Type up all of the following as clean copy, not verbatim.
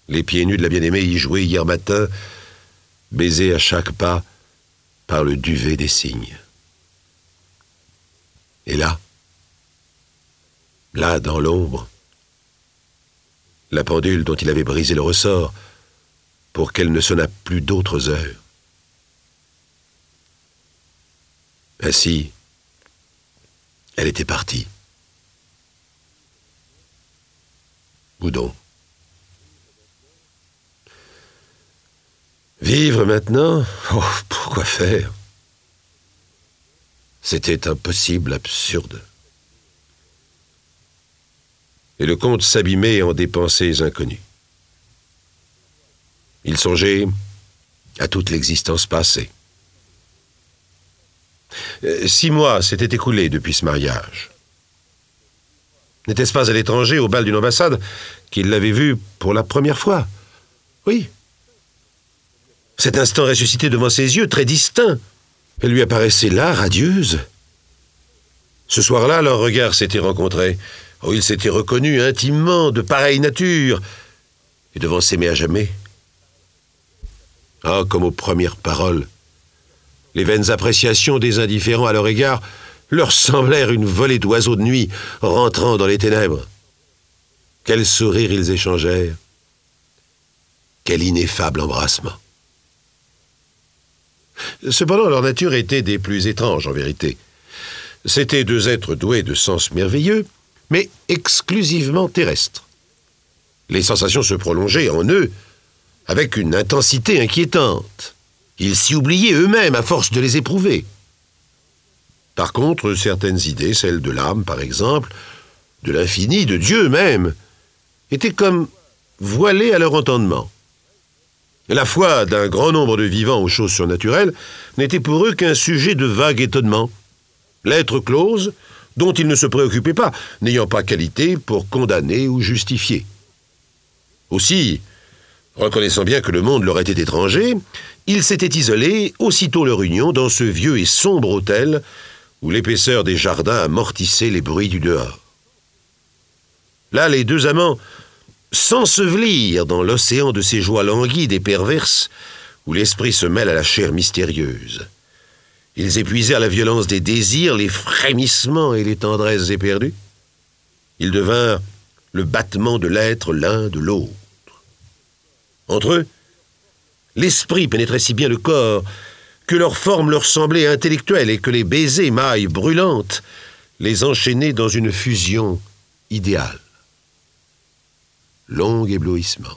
Les pieds nus de la bien-aimée y jouaient hier matin, baisés à chaque pas par le duvet des cygnes. Et là, dans l'ombre, la pendule dont il avait brisé le ressort pour qu'elle ne sonnât plus d'autres heures. Ainsi, elle était partie. Où donc? Vivre maintenant? Oh, pourquoi faire? C'était impossible, absurde. Et le comte s'abîmait en des pensées inconnues. Il songeait à toute l'existence passée. 6 mois s'étaient écoulés depuis ce mariage. N'était-ce pas à l'étranger, au bal d'une ambassade, qu'il l'avait vue pour la première fois? Oui. Cet instant ressuscité devant ses yeux, très distinct. Elle lui apparaissait là, radieuse. Ce soir-là, leurs regards s'étaient rencontrés. Oh, ils s'étaient reconnus intimement, de pareille nature, et devaient s'aimer à jamais. Ah, comme aux premières paroles. Les vaines appréciations des indifférents à leur égard leur semblèrent une volée d'oiseaux de nuit rentrant dans les ténèbres. Quels sourires ils échangèrent. Quel ineffable embrassement. Cependant, leur nature était des plus étranges, en vérité. C'étaient 2 êtres doués de sens merveilleux, mais exclusivement terrestres. Les sensations se prolongeaient en eux avec une intensité inquiétante. Ils s'y oubliaient eux-mêmes à force de les éprouver. Par contre, certaines idées, celles de l'âme par exemple, de l'infini, de Dieu même, étaient comme voilées à leur entendement. La foi d'un grand nombre de vivants aux choses surnaturelles n'était pour eux qu'un sujet de vague étonnement. Lettre close, dont ils ne se préoccupaient pas, n'ayant pas qualité pour condamner ou justifier. Aussi, reconnaissant bien que le monde leur était étranger, ils s'étaient isolés, aussitôt leur union, dans ce vieux et sombre hôtel où l'épaisseur des jardins amortissait les bruits du dehors. Là, les 2 amants s'ensevelirent dans l'océan de ces joies languides et perverses où l'esprit se mêle à la chair mystérieuse. Ils épuisèrent la violence des désirs, les frémissements et les tendresses éperdues. Ils devinrent le battement de l'être l'un de l'autre. Entre eux, l'esprit pénétrait si bien le corps que leur forme leur semblait intellectuelle et que les baisers, mailles brûlantes, les enchaînaient dans une fusion idéale. Long éblouissement.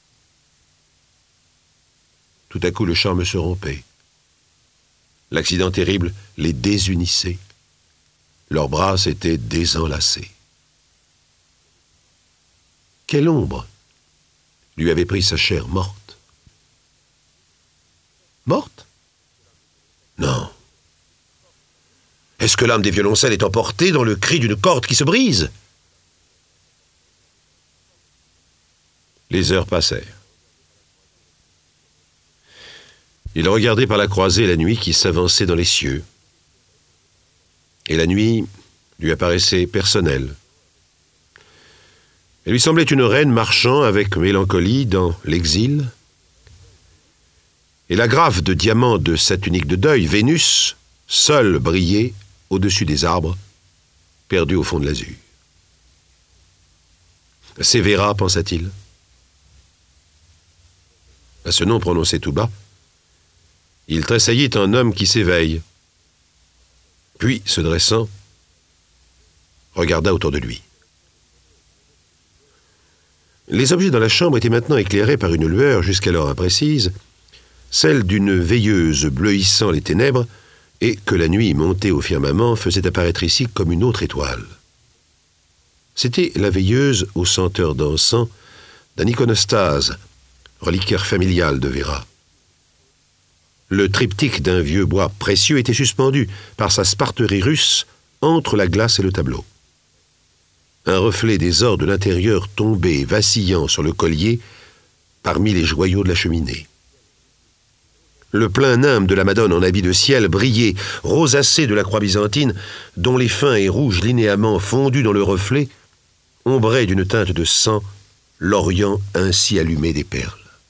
Tout à coup, le charme se rompait. L'accident terrible les désunissait. Leurs bras s'étaient désenlacés. Quelle ombre lui avait pris sa chair morte? Morte? Non. Est-ce que l'âme des violoncelles est emportée dans le cri d'une corde qui se brise? Les heures passèrent. Il regardait par la croisée la nuit qui s'avançait dans les cieux. Et la nuit lui apparaissait personnelle. Elle lui semblait une reine marchant avec mélancolie dans l'exil. Et la grafe de diamants de sa tunique de deuil, Vénus, seule brillait au-dessus des arbres, perdue au fond de l'azur. C'est Véra, pensa-t-il. À ce nom prononcé tout bas, il tressaillit en homme qui s'éveille. Puis, se dressant, regarda autour de lui. Les objets dans la chambre étaient maintenant éclairés par une lueur jusqu'alors imprécise, celle d'une veilleuse bleuissant les ténèbres et que la nuit montée au firmament faisait apparaître ici comme une autre étoile. C'était la veilleuse aux senteurs d'encens d'un iconostase, reliquaire familial de Véra. Le triptyque d'un vieux bois précieux était suspendu par sa sparterie russe entre la glace et le tableau. Un reflet des ors de l'intérieur tombait, vacillant sur le collier, parmi les joyaux de la cheminée. Le plein nimbe de la Madone en habit de ciel brillait, rosacé de la croix byzantine, dont les fins et rouges linéaments fondus dans le reflet ombraient d'une teinte de sang l'Orient ainsi allumé des perles.